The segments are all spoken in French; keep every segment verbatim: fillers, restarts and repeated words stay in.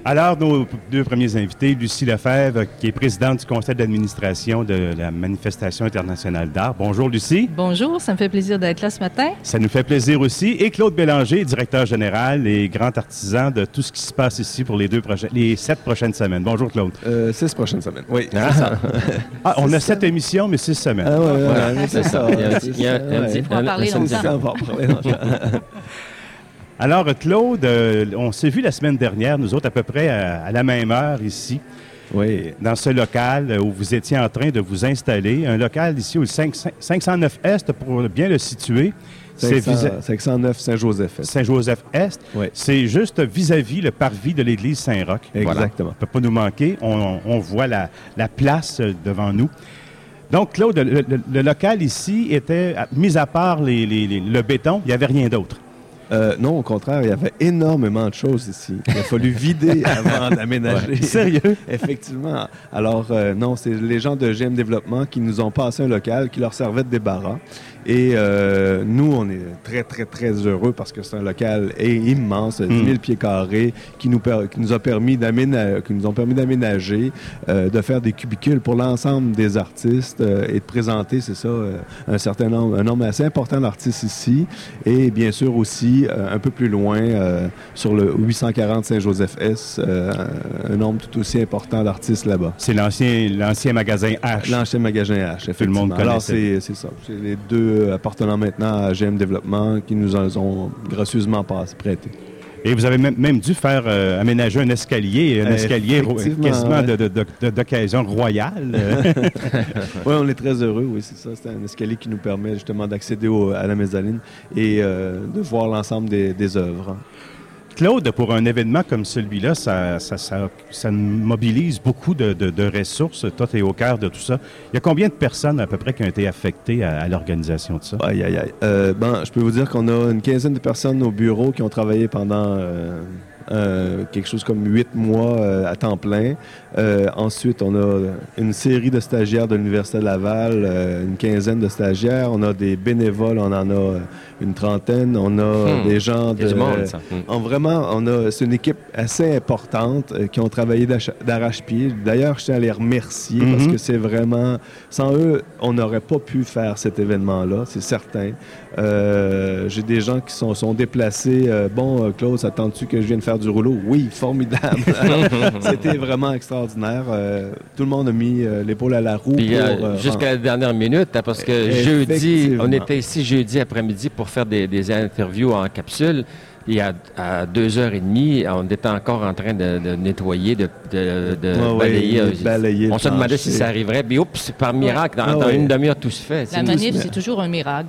Alors, nos deux premiers invités, Lucie Lefebvre, qui est présidente du conseil d'administration de la Manifestation internationale d'art. Bonjour, Lucie. Bonjour, ça me fait plaisir d'être là ce matin. Ça nous fait plaisir aussi. Et Claude Bélanger, directeur général et grand artisan de tout ce qui se passe ici pour les, deux prochaines, les sept prochaines semaines. Bonjour, Claude. Euh, six prochaines semaines, oui. Ah, ça. ah on a sept émissions, mais six semaines. Ah, oui, ouais, ouais, ouais, c'est ça. Il y a un petit peu à parler longtemps. Alors, Claude, euh, on s'est vu la semaine dernière, nous autres, à peu près à, à la même heure ici, oui. dans ce local où vous étiez en train de vous installer. Un local ici au cinq cent neuf Est, pour bien le situer. cinq cents, visa... cinq cent neuf Saint-Joseph-Est. Saint-Joseph-Est. Oui. C'est juste vis-à-vis le parvis de l'église Saint-Roch. Exactement. Voilà. Ça ne peut pas nous manquer. On, on voit la, la place devant nous. Donc, Claude, le, le, le local ici était, mis à part les, les, les, le béton, il n'y avait rien d'autre. Euh, non, au contraire, il y avait énormément de choses ici. Il a fallu vider avant d'aménager. Ouais. Sérieux? Effectivement. Alors, euh, non, c'est les gens de G M Développement qui nous ont passé un local qui leur servait de débarras. Et euh, nous, on est très, très, très heureux parce que c'est un local immense, dix mille pieds carrés, qui nous, per- qui nous a permis d'aménager, qui nous ont permis d'aménager, euh, de faire des cubicules pour l'ensemble des artistes euh, et de présenter, c'est ça, euh, un certain nombre, un nombre assez important d'artistes ici. Et bien sûr aussi, euh, un peu plus loin, euh, sur le huit cent quarante Saint-Joseph-Est, euh, un nombre tout aussi important d'artistes là-bas. C'est l'ancien, l'ancien magasin H. L'ancien magasin H, effectivement. Tout le monde connaît. Alors, c'est, c'est ça. C'est les deux appartenant maintenant à G M Développement qui nous en ont gracieusement prêté. Et vous avez même, même dû faire euh, aménager un escalier, un escalier ro- quasiment ouais. de, de, de, d'occasion royale. Oui, on est très heureux, oui, c'est ça. C'est un escalier qui nous permet justement d'accéder au, à la mezzanine et euh, de voir l'ensemble des, des œuvres. Claude, pour un événement comme celui-là, ça, ça, ça, ça mobilise beaucoup de, de, de ressources. Toi, tu es au cœur de tout ça. Il y a combien de personnes à peu près qui ont été affectées à, à l'organisation de ça? Aïe, aïe, aïe. Euh, ben, je peux vous dire qu'on a une quinzaine de personnes au bureau qui ont travaillé pendant euh, euh, quelque chose comme huit mois euh, à temps plein. Euh, ensuite, on a une série de stagiaires de l'Université de Laval, euh, une quinzaine de stagiaires. On a des bénévoles, on en a une trentaine. On a hmm. des gens de... du monde, ça. Hmm. On, vraiment, on a, c'est une équipe assez importante euh, qui ont travaillé d'arrache-pied. D'ailleurs, je tiens à les remercier mm-hmm. parce que c'est vraiment... Sans eux, on n'aurait pas pu faire cet événement-là, c'est certain. Euh, j'ai des gens qui sont, sont déplacés. Euh, bon, euh, Claude, attends-tu que je vienne faire du rouleau? Oui, formidable. C'était vraiment extraordinaire. Euh, tout le monde a mis euh, l'épaule à la roue. Puis, pour, euh, jusqu'à la dernière minute, hein, parce que jeudi, on était ici jeudi après-midi pour faire des, des interviews en capsule. Et à, à deux heures et demie, on était encore en train de, de nettoyer, de, de, de ouais, balayer. Ouais, balayer. On se demandait si ça arriverait. Puis, oups, par miracle, dans, ah, dans ouais. une demi-heure, tout se fait. La manif, c'est toujours un miracle.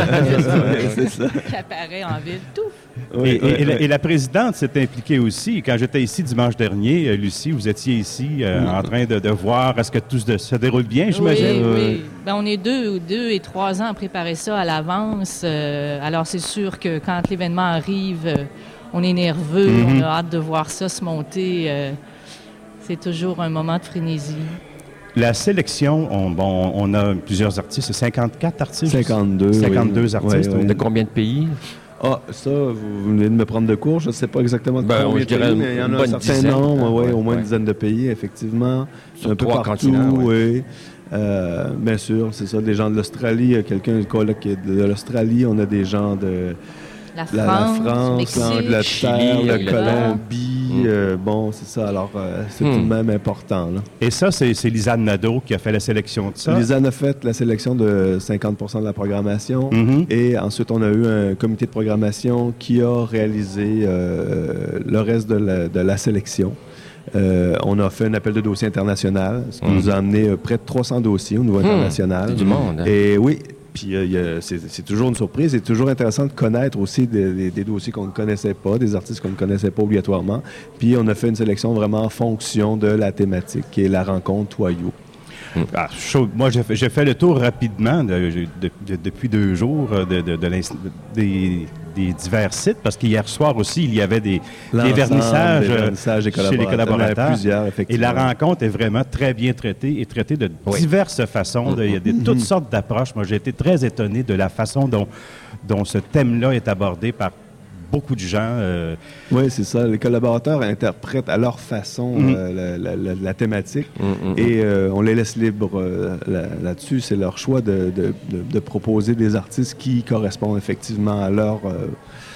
C'est ça. Qui apparaît en ville, tout. Oui, et, oui, et, oui. La, et la présidente s'est impliquée aussi. Quand j'étais ici dimanche dernier, euh, Lucie, vous étiez ici euh, oui. en train de, de voir est-ce que tout se, se déroule bien, j'imagine? Oui, oui. Ben, on est deux, deux et trois ans à préparer ça à l'avance. Euh, alors, c'est sûr que quand l'événement arrive, euh, on est nerveux, mm-hmm. on a hâte de voir ça se monter. Euh, c'est toujours un moment de frénésie. La sélection, on, bon, on a plusieurs artistes, cinquante-quatre artistes? cinquante-deux. cinquante-deux oui. artistes. Oui, oui. De combien de pays? Ah, ça, vous venez de me prendre de court. Je ne sais pas exactement de ben, combien de pays, mais il y en a un certain dizaine, nombre, ouais, ouais, au moins ouais. une dizaine de pays, effectivement. Sur un peu trois partout, oui. oui. Euh, bien sûr, c'est ça, des gens de l'Australie. Quelqu'un qui est de l'Australie. On a des gens de la France, la, la France l'Angleterre, la Colombie. Mm. Euh, bon, c'est ça. Alors, euh, c'est mm. tout de même important. Là. Et ça, c'est, c'est Lisanne Nadeau qui a fait la sélection de ça? Lisanne a fait la sélection de cinquante pour cent de la programmation. Mm-hmm. Et ensuite, on a eu un comité de programmation qui a réalisé euh, le reste de la, de la sélection. Euh, on a fait un appel de dossier international, ce qui mmh. nous a amené euh, près de trois cents dossiers au niveau mmh. international. C'est du monde. Hein? Et oui, puis euh, c'est, c'est toujours une surprise. C'est toujours intéressant de connaître aussi des, des, des dossiers qu'on ne connaissait pas, des artistes qu'on ne connaissait pas obligatoirement. Puis on a fait une sélection vraiment en fonction de la thématique, qui est la rencontre Toyot. Ah, chaud. Moi, j'ai fait, j'ai fait le tour rapidement de, de, de, depuis deux jours de, de, de des, des divers sites, parce qu'hier soir aussi, il y avait des, des vernissages, des vernissages des chez les collaborateurs. Plusieurs, et la rencontre est vraiment très bien traitée et traitée de oui. diverses façons. De, il y a de, toutes sortes d'approches. Moi, j'ai été très étonné de la façon dont, dont ce thème-là est abordé par beaucoup de gens. Euh... Oui, c'est ça. Les collaborateurs interprètent à leur façon mm. euh, la, la, la thématique mm-hmm. et euh, on les laisse libres euh, là, là-dessus. C'est leur choix de, de, de, de proposer des artistes qui correspondent effectivement à leur... Euh,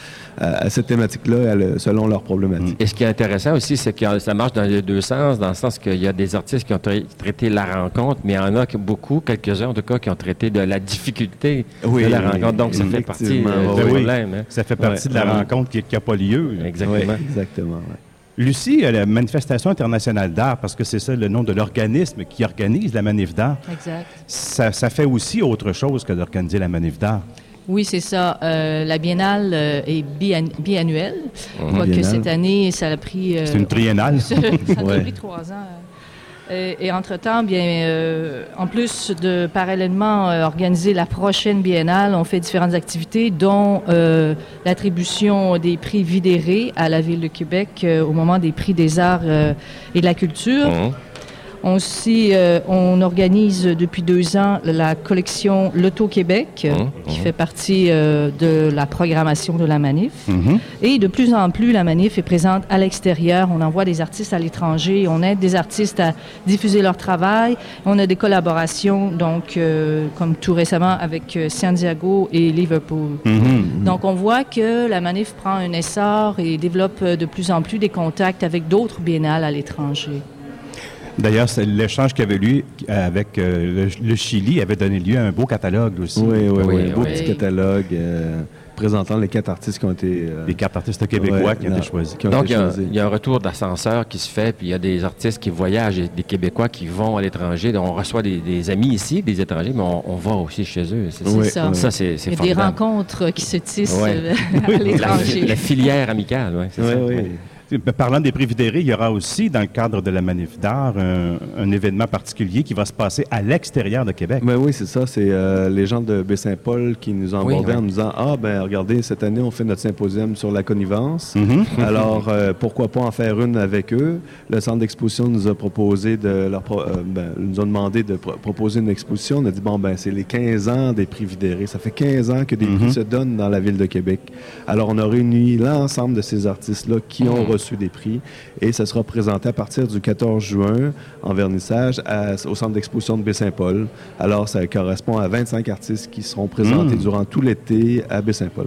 à cette thématique-là, selon leurs problématiques. Et ce qui est intéressant aussi, c'est que ça marche dans les deux sens, dans le sens qu'il y a des artistes qui ont tra- traité la rencontre, mais il y en a beaucoup, quelques-uns en tout cas, qui ont traité de la difficulté oui, de la rencontre. Donc, ça fait partie euh, du oui. problème. Hein? Ça fait partie ouais. de la ouais. rencontre qui n'a pas lieu. Exactement. Oui, exactement. Ouais. Lucie, la Manifestation internationale d'art, parce que c'est ça le nom de l'organisme qui organise la Manif d'art. Exact. Ça, ça fait aussi autre chose que d'organiser la Manif d'art. Oui, c'est ça. Euh, la biennale euh, est bian- biannuelle. Mmh. Quoique cette année, ça a pris... Euh, c'est une triennale. ça a ouais. pris trois ans. Et, et entre-temps, bien, euh, en plus de parallèlement euh, organiser la prochaine biennale, on fait différentes activités, dont euh, l'attribution des prix Vidéré à la Ville de Québec euh, au moment des prix des arts euh, et de la culture. Mmh. On, aussi, euh, on organise depuis deux ans la collection L'Auto-Québec, mmh, qui mmh. fait partie euh, de la programmation de la Manif. Mmh. Et de plus en plus, la Manif est présente à l'extérieur. On envoie des artistes à l'étranger. On aide des artistes à diffuser leur travail. On a des collaborations, donc, euh, comme tout récemment, avec euh, San Diego et Liverpool. Mmh. Donc, on voit que la Manif prend un essor et développe de plus en plus des contacts avec d'autres biennales à l'étranger. D'ailleurs, c'est l'échange qu'il y avait eu avec euh, le, le Chili avait donné lieu à un beau catalogue aussi. Oui, oui, oui. oui un beau oui. petit catalogue euh, présentant les quatre artistes qui ont été... Euh, les quatre artistes québécois ouais, qui ont non, été choisis. Ont Donc, il y, y a un retour d'ascenseur qui se fait, puis il y a des artistes qui voyagent, des Québécois qui vont à l'étranger. Donc, on reçoit des, des amis ici, des étrangers, mais on, on va aussi chez eux. C'est, c'est oui, ça. Oui. ça c'est, c'est il y a formidable. Des rencontres qui se tissent ouais. à l'étranger. La, la filière amicale, oui, c'est oui, ça. Oui. Oui. Parlant des prix Vidéré, il y aura aussi, dans le cadre de la Manif d'art, un, un événement particulier qui va se passer à l'extérieur de Québec. Ben oui, c'est ça. C'est euh, les gens de Baie-Saint-Paul qui nous ont abordés oui, oui. en nous disant « Ah, ben regardez, cette année, on fait notre symposium sur la connivence. Mm-hmm. Alors, euh, pourquoi pas en faire une avec eux? » Le centre d'exposition nous a proposé de leur pro- euh, ben, nous a demandé de pro- proposer une exposition. On a dit « Bon, ben c'est les quinze ans des prix Vidéré. Ça fait quinze ans que des mm-hmm. prix se donnent dans la ville de Québec. » Alors, on a réuni l'ensemble de ces artistes-là qui mm-hmm. ont reçu des prix. Et ça sera présenté à partir du quatorze juin en vernissage à, au centre d'exposition de Baie-Saint-Paul. Alors, ça correspond à vingt-cinq artistes qui seront présentés mmh. durant tout l'été à Baie-Saint-Paul.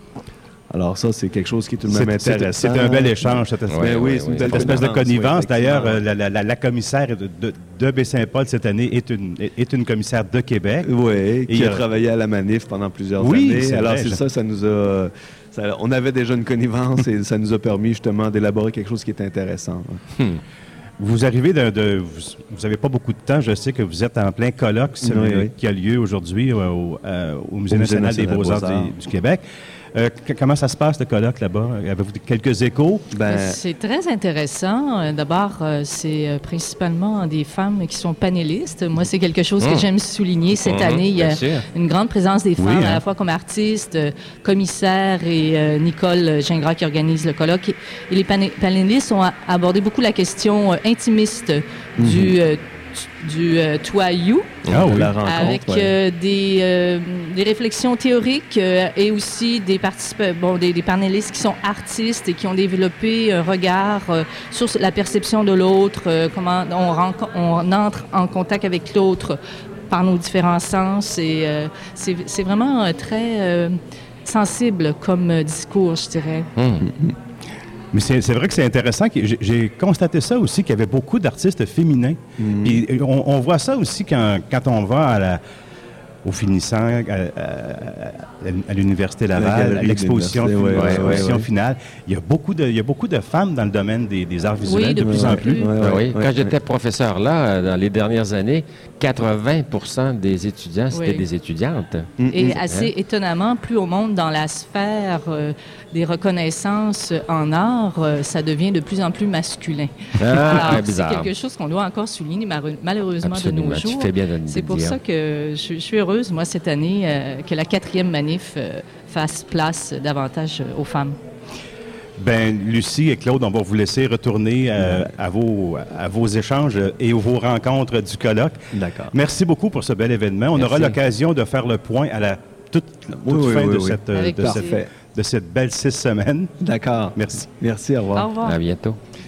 Alors ça, c'est quelque chose qui est tout de même c'est, intéressant. C'est un bel échange, cette espèce, ouais, oui, oui, c'est une cette espèce de connivence. Oui, D'ailleurs, la, la, la, la commissaire de, de, de Baie-Saint-Paul cette année est une, est une commissaire de Québec. Oui, qui a, a travaillé à la Manif pendant plusieurs oui, années. C'est Alors vrai, c'est je... ça, ça nous a... Ça, on avait déjà une connivence et ça nous a permis justement d'élaborer quelque chose qui est intéressant. Hmm. Vous arrivez de... de vous n'avez pas beaucoup de temps. Je sais que vous êtes en plein colloque celui oui, oui. qui a lieu aujourd'hui au, euh, au Musée, au Musée national, national des Beaux-Arts, Beaux-Arts. Du, du Québec. Euh, comment ça se passe, le colloque, là-bas? Avez-vous quelques échos? Ben... C'est très intéressant. D'abord, c'est principalement des femmes qui sont panélistes. Moi, c'est quelque chose mmh. que j'aime souligner. Cette mmh, année, il y a une grande présence des femmes, oui, hein? à la fois comme artistes, commissaires et euh, Nicole Gingras qui organise le colloque. Et les pané- panélistes ont abordé beaucoup la question euh, intimiste mmh. du... Euh, du euh, Toyou, ah, oui. la rencontre, avec ouais. euh, des, euh, des réflexions théoriques euh, et aussi des, particip- bon, des, des panélistes qui sont artistes et qui ont développé un regard euh, sur la perception de l'autre, euh, comment on, renco- on entre en contact avec l'autre par nos différents sens. Et, euh, c'est, c'est vraiment euh, très euh, sensible comme euh, discours, je dirais. Mmh. Mais c'est, c'est vrai que c'est intéressant. J'ai, j'ai constaté ça aussi, qu'il y avait beaucoup d'artistes féminins. Mm. Puis on, on voit ça aussi quand, quand on va à la, au finissant, à, à, à l'Université Laval, à l'exposition, ouais, ouais, l'exposition ouais, ouais. finale. Il y a beaucoup de, il y a beaucoup de femmes dans le domaine des, des arts visuels, oui, de, de plus en plus. plus. Ouais, ouais, oui. ouais, quand ouais. j'étais professeur là, dans les dernières années, quatre-vingts pour cent des étudiants, c'était oui. des étudiantes. Et mm-hmm. assez hein? étonnamment, plus on monte dans la sphère euh, des reconnaissances en art, euh, ça devient de plus en plus masculin. Ah, Alors, bizarre. C'est quelque chose qu'on doit encore souligner malheureusement Absolument. de nos jours. Tu fais bien de le c'est pour dire. ça que je, je suis heureuse, moi, cette année, euh, que la quatrième manif euh, fasse place davantage aux femmes. Ben, Lucie et Claude, on va vous laisser retourner euh, à, vos, à vos échanges et vos rencontres du colloque. D'accord. Merci beaucoup pour ce bel événement. On Merci. aura l'occasion de faire le point à la toute, toute oui, fin oui, de oui, cette, oui. de cette, de cette belle six semaines. D'accord. Merci. Merci, au revoir. Au revoir. À bientôt.